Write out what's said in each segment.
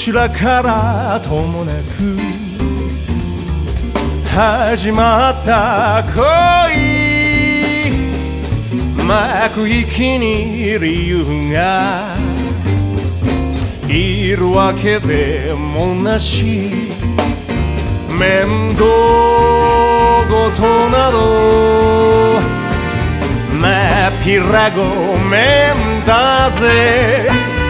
ちらからともなく始まった恋、幕引きに理由がいるわけでもなし、面倒事などまっぴらごめんだぜ。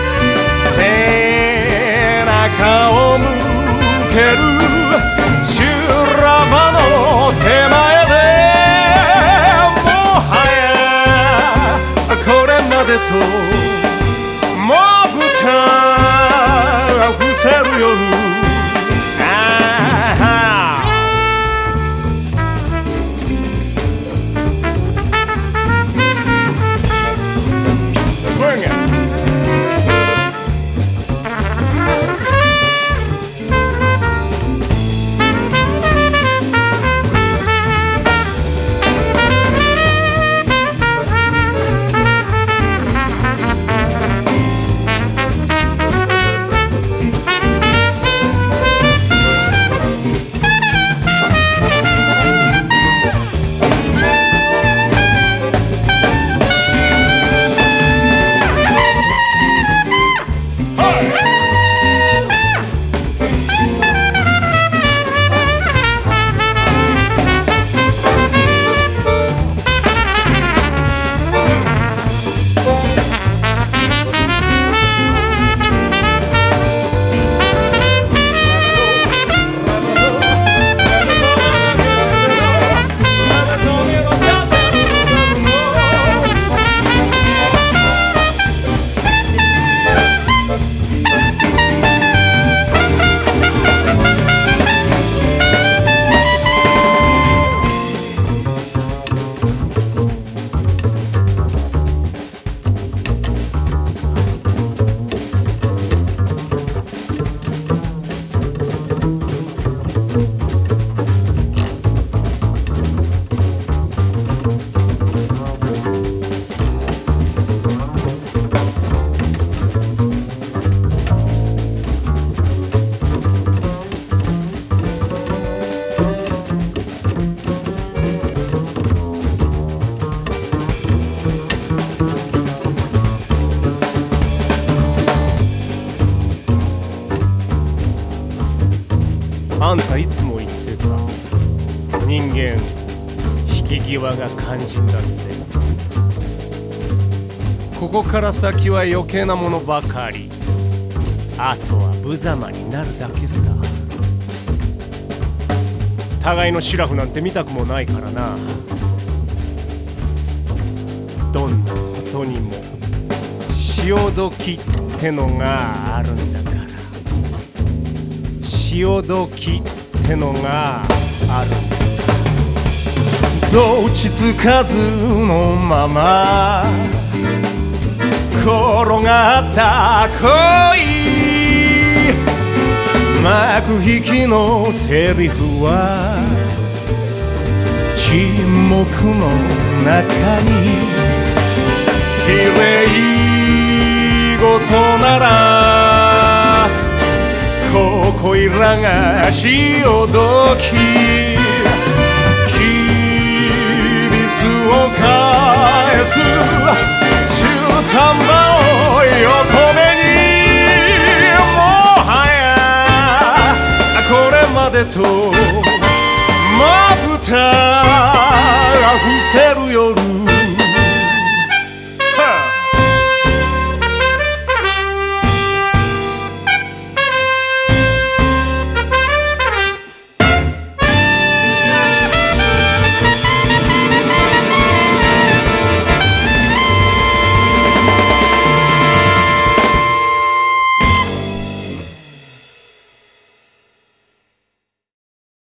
背中を向ける修羅場の手前で、もはやこれまでともう豚伏せる夜。あんたいつも言ってた、人間引き際が肝心だって。ここから先は余計なものばかり、あとは無様になるだけさ。互いのシラフなんて見たくもないからな。どんなことにも潮時ってのがあるんだから。潮時ってのがあるんだ。どうちつかずのまま転がった恋、幕引きのセリフは沈黙の中に、綺麗事ならここいらが潮時、キビスを返す中途半端を横目に、もはやこれまでとまぶた